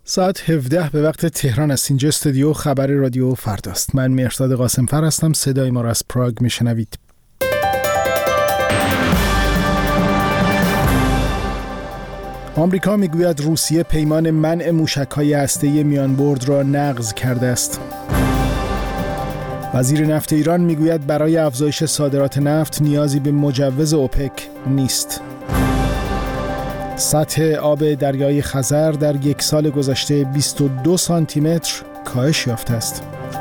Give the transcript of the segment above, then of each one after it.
ساعت 17 به وقت تهران است. اینجا استودیو خبر رادیو فرداست. من مهرداد قاسمفر هستم. صدای ما را از پراگ میشنوید. آمریکا میگوید روسیه پیمان منع موشک‌های هسته‌ای میانبرد را نقض کرده است. وزیر نفت ایران میگوید برای افزایش صادرات نفت نیازی به مجوز اوپک نیست. سطح آب دریای خزر در یک سال گذشته 22 سانتی متر کاهش یافته است.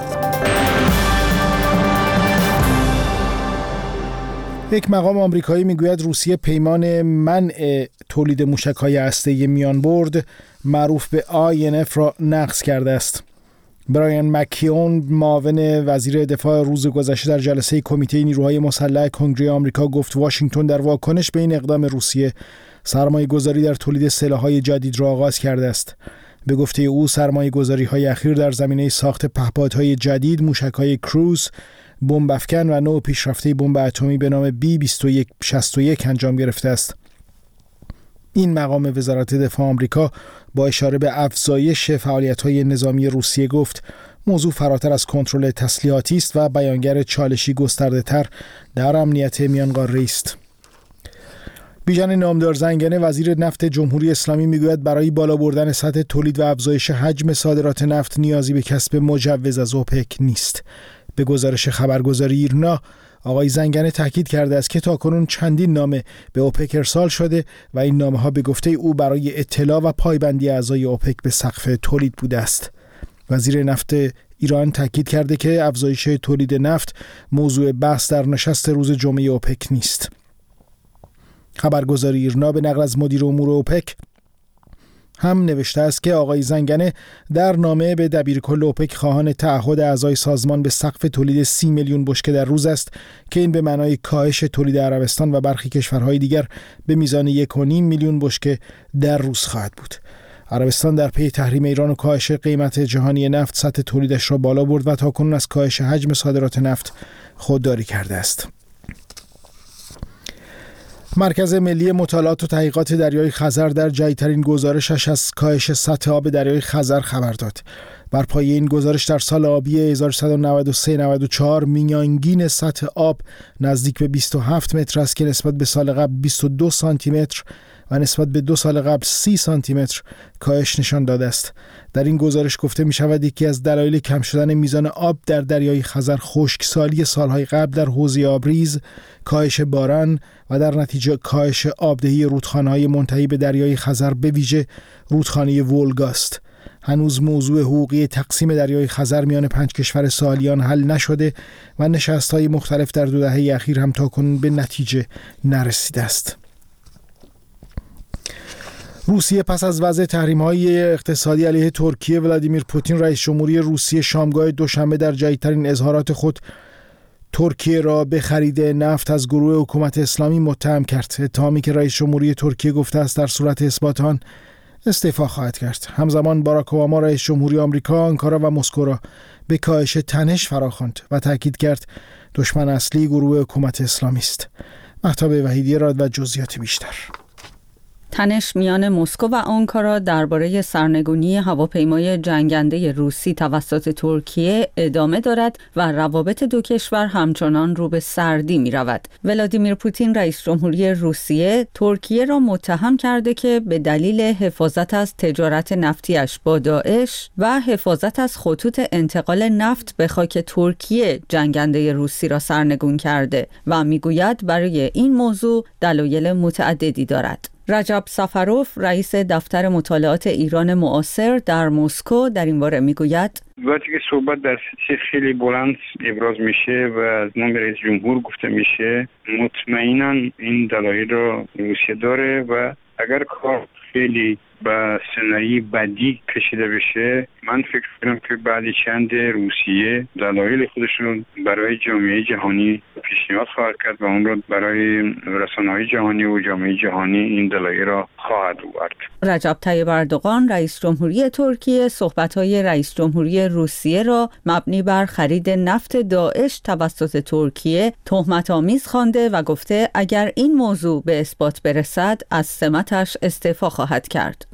یک مقام آمریکایی میگوید روسیه پیمان منع تولید موشک‌های هسته‌ای میانبرد معروف به INF را نقض کرده است. برایان مکیون معاون وزیر دفاع روز گذشته در جلسه کمیته نیروهای مسلح کنگره آمریکا گفت واشنگتن در واکنش به این اقدام روسیه سرمایه‌گذاری در تولید سلاح‌های جدید را آغاز کرده است. به گفته او سرمایه‌گذاری‌های اخیر در زمینه ساخت پهپادهای جدید، موشک‌های کروز، بمب افکن و نوع پیشرفته بمب اتمی به نام B-2161 انجام گرفته است. این مقام وزارت دفاع آمریکا با اشاره به افزایش فعالیت‌های نظامی روسیه گفت موضوع فراتر از کنترل تسلیحاتی است و بیانگر چالشی گسترده‌تر در امنیت میانقاره است. بیژن نامدار زنگنه وزیر نفت جمهوری اسلامی میگوید برای بالا بردن سطح تولید و افزایش حجم صادرات نفت نیازی به کسب مجوز از اوپک نیست. به گزارش خبرگزاری ایرنا آقای زنگنه تاکید کرده است که تاکنون چندین نامه به اوپک ارسال شده و این نامه‌ها به گفته او برای اطلاع و پایبندی اعضای اوپک به سقف تولید بوده است. وزیر نفت ایران تاکید کرده که افزایش تولید نفت موضوع بحث در نشست روز جمعه اوپک نیست. خبرگزاری ایرنا به نقل از مدیر امور اوپک هم نوشته است که آقای زنگنه در نامه به دبیرکل اوپک خواهان تعهد اعضای سازمان به سقف تولید 30 میلیون بشکه در روز است که این به معنای کاهش تولید عربستان و برخی کشورهای دیگر به میزان 1.5 میلیون بشکه در روز خواهد بود. عربستان در پی تحریم ایران و کاهش قیمت جهانی نفت سطح تولیدش را بالا برد و تاکنون از کاهش حجم صادرات نفت خودداری کرده است. مرکز ملی مطالعات و تحقیقات دریای خزر در جدیدترین گزارشش از کاهش سطح آب دریای خزر خبر داد. بر پایه این گزارش در سال آبی 1193-94 میانگین سطح آب نزدیک به 27 متر است که نسبت به سال قبل 22 سانتی متر و نسبت به 2 سال قبل 30 سانتی متر کاهش نشان داده است. در این گزارش گفته می شود یکی از دلایل کم شدن میزان آب در دریای خزر خشکسالی سالهای قبل در حوضه آبریز، کاهش باران و در نتیجه کاهش آبدهی رودخانه‌های منتهی به دریای خزر به ویژه رودخانه ولگا است. هنوز موضوع حقوقی تقسیم دریای خزر میان 5 کشور سالیان حل نشده و نشست‌های مختلف در 2 دهه اخیر هم تاکنون به نتیجه نرسیده است. روسیه پس از وضع تحریم‌های اقتصادی علیه ترکیه، ولادیمیر پوتین رئیس جمهوری روسیه شامگاه دوشنبه در جدیدترین اظهارات خود ترکیه را به خرید نفت از گروه حکومت اسلامی متهم کرد. اتهامی که رئیس جمهوری ترکیه گفته است در صورت اثبات آن استعفا خواهد کرد. همزمان باراک اوباما رئیس جمهوری آمریکا آنکارا و مسکو را به کاهش تنش فراخواند و تاکید کرد دشمن اصلی گروه حکومت اسلامی است. مهتاب وحیدی را و جزئیات بیشتر. تنش میان مسکو و آنکارا درباره سرنگونی هواپیمای جنگنده روسی توسط ترکیه ادامه دارد و روابط دو کشور همچنان رو به سردی می رود. ولادیمیر پوتین رئیس جمهوری روسیه ترکیه را متهم کرده که به دلیل حفاظت از تجارت نفتیش با داعش و حفاظت از خطوط انتقال نفت به خاک ترکیه جنگنده روسی را سرنگون کرده و میگوید برای این موضوع دلایل متعددی دارد. رجب سفروف رئیس دفتر مطالعات ایران معاصر در مسکو در این باره میگوید وقتی که صحبت در سطح خیلی بلند ابراز میشه و از نام رئیس جمهور گفته میشه مطمئنا این دلایل رو روسیه داره و اگر کار خیلی با سناریوی بعدی کشیده بشه من فکر کنم که بعد چند روسیه دلایل خودشون برای جامعه جهانی پیشنهاد خواهد کرد و اون رو برای رسانه‌های جهانی و جامعه جهانی این دلایل را خواهد آورد. رجب طیب اردوغان رئیس جمهوری ترکیه صحبت‌های رئیس جمهوری روسیه را مبنی بر خرید نفت داعش توسط ترکیه تهمت‌آمیز خوانده و گفته اگر این موضوع به اثبات برسد از سمتش استعفا خواهد کرد.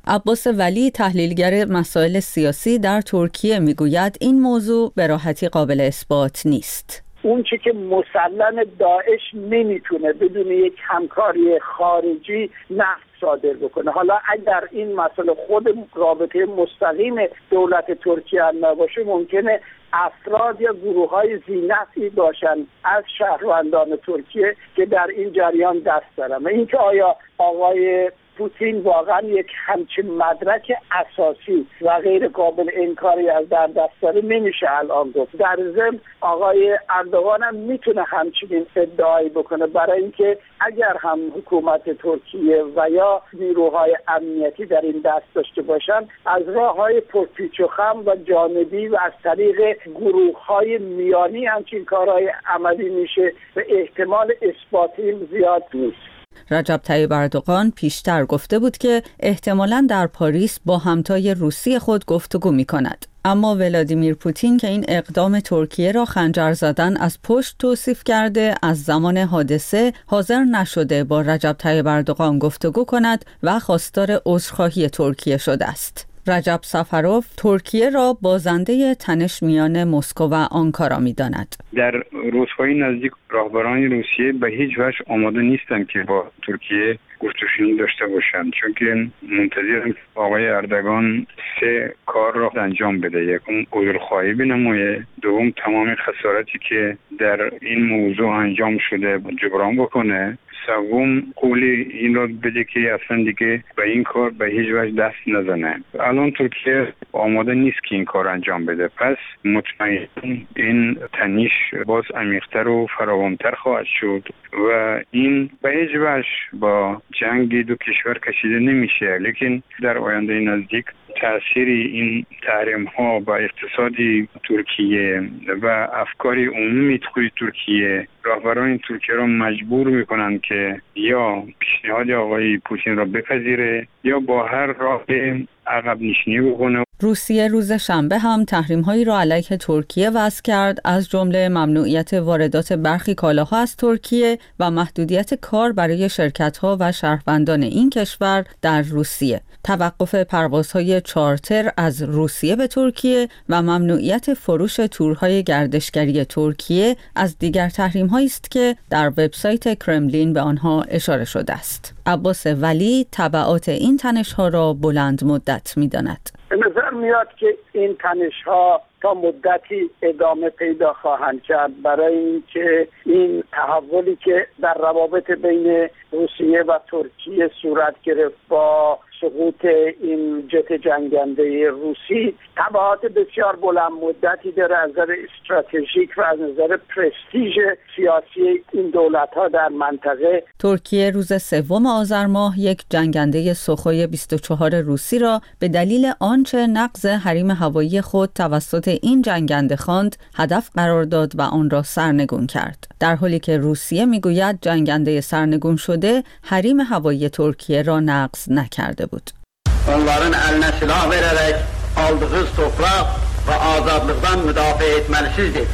عباس ولی تحلیلگر مسائل سیاسی در ترکیه میگوید این موضوع به راحتی قابل اثبات نیست. اون چی که مسلم داعش نمیتونه بدون یک همکاری خارجی نفت صادر بکنه. حالا اگر این مسئله خود رابطه مستقیم دولت ترکیه نباشه، ممکنه افراد یا گروه‌های ذی‌نفعی باشن از شهروندان ترکیه که در این جریان دست دارن. اینکه آیا آقای پوتین واقعا یک همچین مدرک اساسی و غیر قابل انکاری از در دست داره نمیشه الان گفت. در ضمن آقای اردوغان هم میتونه همچین ادعایی بکنه، برای اینکه اگر هم حکومت ترکیه و یا نیروهای امنیتی در این دست داشته باشن، از راه‌های پرپیچ و خم و جانبی و از طریق گروه‌های میانی همچین کارهای عملی میشه و احتمال اثباتی زیاد نیست. رجب طیب اردوغان پیشتر گفته بود که احتمالاً در پاریس با همتای روسی خود گفتگو می کند. اما ولادیمیر پوتین که این اقدام ترکیه را خنجر زدن از پشت توصیف کرده، از زمان حادثه حاضر نشده با رجب طیب اردوغان گفتگو کند و خواستار عذرخواهی ترکیه شده است. رجب سفروف ترکیه را بازنده تنش میان مسکو و آنکارا می‌داند. در روزهای نزدیک راهبران روسیه به هیچ وجه آماده نیستند که با ترکیه گفتگو داشته باشند، چون که منتظرند آقای اردوغان 3 کار را انجام بده. یکم عذرخواهی بنمایه، دوم تمام خسارتی که در این موضوع انجام شده جبران بکنه، سوم قولی این را بده که اصلا دیگه به این کار به هیچ وجه دست نزنه. الان ترکیه آماده نیست که این کار انجام بده، پس مطمئن این تنش باز عمیق‌تر و فراوان‌تر خواهد شد و این به هیچ وجه با جنگ دو کشور کشیده نمیشه. لیکن در آینده نزدیک تأثیر این تحریم ها با اقتصادی ترکیه و افکار عمومی ترکیه راهبران ترکیه را مجبور میکنند که یا پیشنهاد آقای پوتین را بپذیره یا با هر راه عقب نشینی بکنه. روسیه روز شنبه هم تحریم‌هایی را علیه ترکیه وضع کرد، از جمله ممنوعیت واردات برخی کالاها از ترکیه و محدودیت کار برای شرکت‌ها و شهروندان این کشور در روسیه، توقف پروازهای چارتر از روسیه به ترکیه و ممنوعیت فروش تورهای گردشگری ترکیه از دیگر تحریم‌هایی است که در وبسایت کرملین به آنها اشاره شده است. عباس ولی تبعات این تنش‌ها را بلند مدت می‌داند. به نظر میاد که این تنش‌ها تا مدتی ادامه پیدا خواهند کرد، برای اینکه این تحولی که در روابط بین روسیه و ترکیه صورت گرفت با سقوط این جت جنگنده روسی تبعات بسیار بلند مدتی داره از نظر استراتژیک و از نظر پرستیژ سیاسی این دولت‌ها در منطقه. ترکیه روز 3 آذر ماه یک جنگنده سوخوی 24 روسی را به دلیل آنچه نقض حریم هوایی خود توسط این جنگنده خواند هدف قرار داد و آن را سرنگون کرد، در حالی که روسیه میگوید جنگنده سرنگون شده حریم هوایی ترکیه را نقض نکرده بود. Onların eline silah vererek aldığı toprak ve azadlıktan müdafaa etmelisizdir.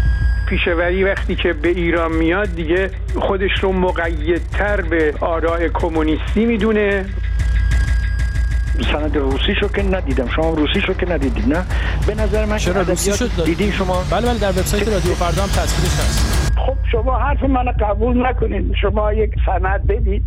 پیشوری وقتی که به ایران میاد دیگه خودش رو مقیدتر به آراء کمونیستی میدونه. سند روسیشو که ندیدم، شما روسیشو که ندیدید نه؟ به نظر من چرا روسیشو دیدین شما؟ بله در وبسایت رادیو فردا هم تصویرش هست. خب شما حرف منو قبول نکنید، شما یک سند بدید.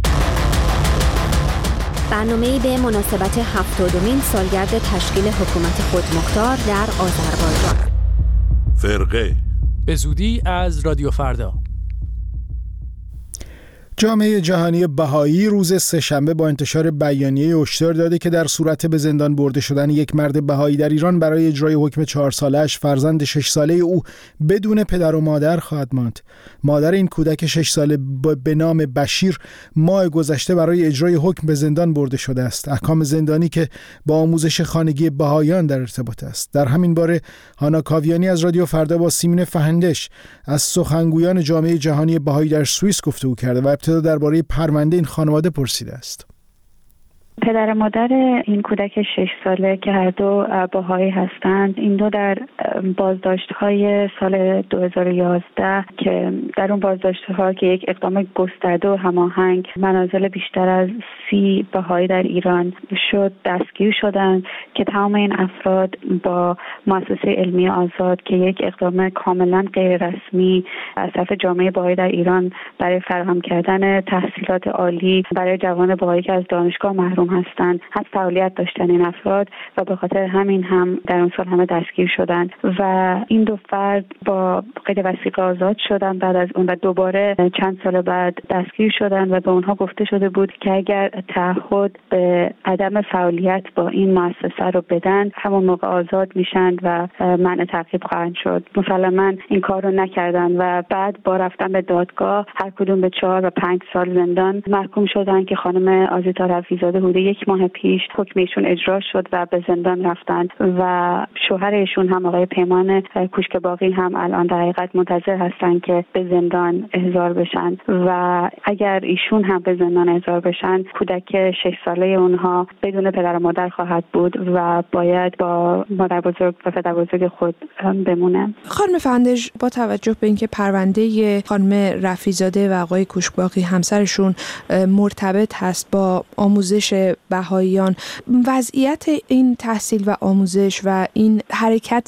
برنامه‌ای به مناسبت 70مین سالگرد تشکیل حکومت خودمختار در آذربایجان. فرقه به زودی از رادیو فردا. جامعه جهانی بهایی روز سه‌شنبه با انتشار بیانیه هشدار داده که در صورت به زندان برده شدن یک مرد بهایی در ایران برای اجرای حکم 4 ساله‌اش فرزند 6 ساله او بدون پدر و مادر خواهد ماند. مادر این کودک 6 ساله به نام بشیر ماه گذشته برای اجرای حکم به زندان برده شده است. احکام زندانی که با آموزش خانگی بهاییان در ارتباط است. در همین باره هانا کاویانی از رادیو فردا با سیمین فهندش از سخنگویان جامعه جهانی بهایی در سوئیس گفتگو کرده و ابتدا درباره پرونده این خانواده پرسیده است. پدر مادر این کودک 6 ساله که هر دو بهایی هستند، این دو در بازداشت‌های سال 2011 که در اون بازداشت‌ها که یک اقدام گسترده و هماهنگ منازل بیشتر از 30 بهایی در ایران شد، دستگیر شدند که تمام این افراد با مؤسسه علمی آزاد که یک اقدام کاملا غیر رسمی از طرف جامعه بهایی در ایران برای فراهم کردن تحصیلات عالی برای جوان بهایی که از دانشگاه محروم هستند از فعالیت داشتن این افراد و به خاطر همین هم در اون سال همه دستگیر شدند و این دو فرد با قید وثیقه آزاد شدند بعد از اون و دوباره چند سال بعد دستگیر شدند و به اونها گفته شده بود که اگر تعهد به عدم فعالیت با این مؤسسه رو بدن همون موقع آزاد میشن و منع تعقیب خواهند شد. مسلماً این کار رو نکردن و بعد با رفتن به دادگاه هر کدوم به 4 و 5 سال زندان محکوم شدن که خانم آزیتا رفیع‌زاده حدود 1 ماه پیش حکم ایشون اجرا شد و به زندان رفتند و شوهر ایشون هم آقای پیمان کوشک‌باقی هم الان در حقیقت منتظر هستن که به زندان احضار بشن و اگر ایشون هم به زندان احضار بشن کودک 6 ساله اونها بدون پدر و مادر خواهد بود و باید با مادر بزرگ و پدر بزرگ خود بمونه. خانم فندج، با توجه به اینکه پرونده خانم رفیع‌زاده و آقای کوشک‌باقی همسرشون مرتبط هست با آموزش بهاییان، وضعیت این تحصیل و آموزش و این حرکت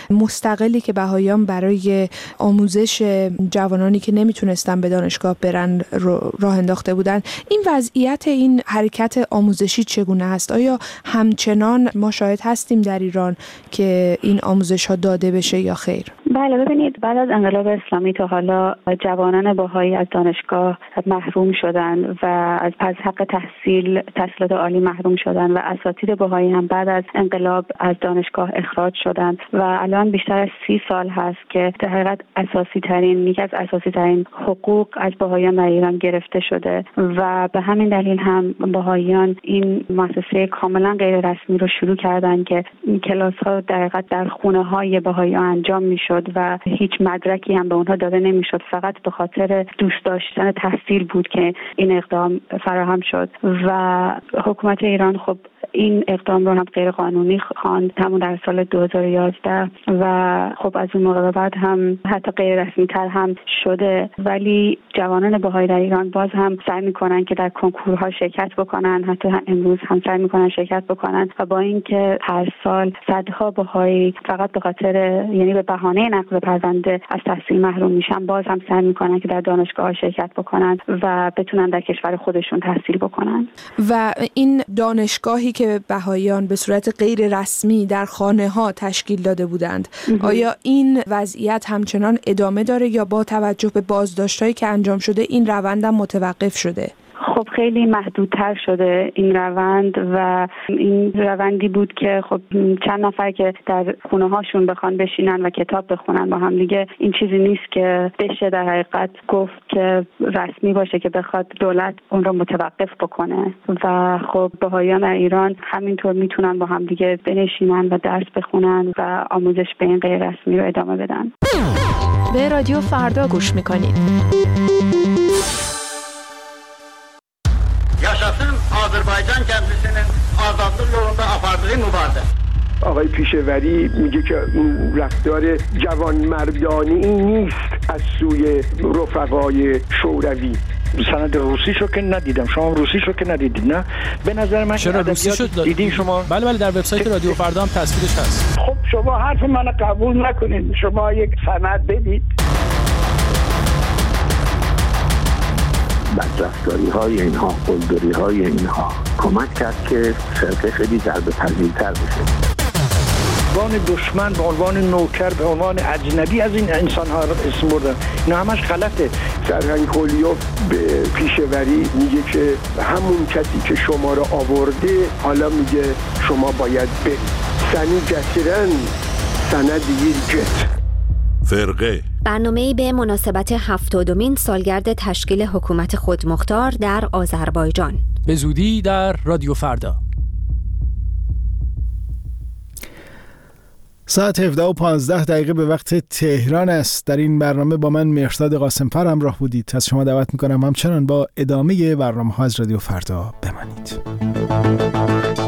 مستقلی که بهاییان برای آموزش جوانانی که نمیتونستن به دانشگاه برن راه انداخته بودن، این وضعیت این حرکت آموزشی چگونه است؟ آیا همچنان ما شاهد هستیم در ایران که این آموزش ها داده بشه یا خیر؟ بله، ببینید بعد از انقلاب اسلامی تا حالا جوانان بهایی از دانشگاه محروم شدند و از پس حق تحصیلات عالی محروم شدند و اساتید بهایی هم بعد از انقلاب از دانشگاه اخراج شدند و الان بیشتر از 30 سال هست که در حقیقت یکی از اساسی ترین حقوق از بهاییان در ایران گرفته شده و به همین دلیل هم بهاییان این مؤسسه کاملا غیر رسمی رو شروع کردن که کلاس ها در حقیقت در خونه های بهاییان انجام میشد و هیچ مدرکی هم به اونها داده نمیشد، فقط به خاطر دوست داشتن تحصیل بود که این اقدام فراهم شد و حکومت ایران خب این اقدام رو هم غیر قانونی خواند همون در سال 2011 و خب از اون موقع بعد هم حتی غیر رسمی تر هم شده، ولی جوانان بهایی در ایران باز هم سعی میکنن که در کنکورها شرکت بکنن، حتی امروز هم سعی میکنن شرکت بکنن و با اینکه هر سال صدها بهایی فقط به خاطر به بهانه نقض پرونده از تحصیل محروم میشن، باز هم سعی میکنن که در دانشگاه شرکت بکنن و بتونن در کشور خودشون تحصیل بکنن. و این دانشگاهی که بهاییان به صورت غیر رسمی در خانه ها تشکیل داده بودند، آیا این وضعیت همچنان ادامه داره یا با توجه به بازداشت‌هایی که انجام شده این روند هم متوقف شده؟ خب خیلی محدودتر شده این روند و این روندی بود که خب چند نفر که در خونه هاشون بخوان بشینن و کتاب بخونن با هم دیگه، این چیزی نیست که بشه در حقیقت گفت که رسمی باشه که بخواد دولت اون رو متوقف بکنه و خب بهاییان در ایران همینطور میتونن با هم دیگه بنشینن و درس بخونن و آموزش به این غیر rüsmi رو ادامه بدن. به رادیو فردا گوش میکنید. Yaşasın Azərbaycan kəndlisinin azadlıq yolunda apardığı mübarizə. آقای پیشوری میگه که این رفتار جوانمردانه این نیست از سوی رفقای شوروی. سند روسیشو که ندیدم. شما روسیشو که ندیدید نه؟ به نظر من چرا روسیشو دیدین شما؟ بله در وبسایت رادیو فردا هم تصویرش هست. خب شما حرف منو قبول نکنید، شما یک سند بدید. بدرفتاری های اینها، قلدری های اینها کمک کرد که فرقه خیلی ضربه پذیرتر بشه. به عنوان دشمن، به عنوان نوکر، به عنوان اجنبی از این انسان ها رو اسم بردن، اینا همش غلطه. سرهنگ قلیوف به پیشوری میگه که همون کسی که شما رو آورده حالا میگه شما باید برید. سنی جسرن سند جت. فرقه برنامه‌ای به مناسبت 70مین سالگرد تشکیل حکومت خودمختار در آذربایجان. به زودی در رادیو فردا. ساعت 17:15 به وقت تهران است. در این برنامه با من مهرداد قاسم‌فر همراه بودید. از شما دعوت می‌کنم همچنان با ادامه برنامه‌ها از رادیو فردا بمانید. شنیدید.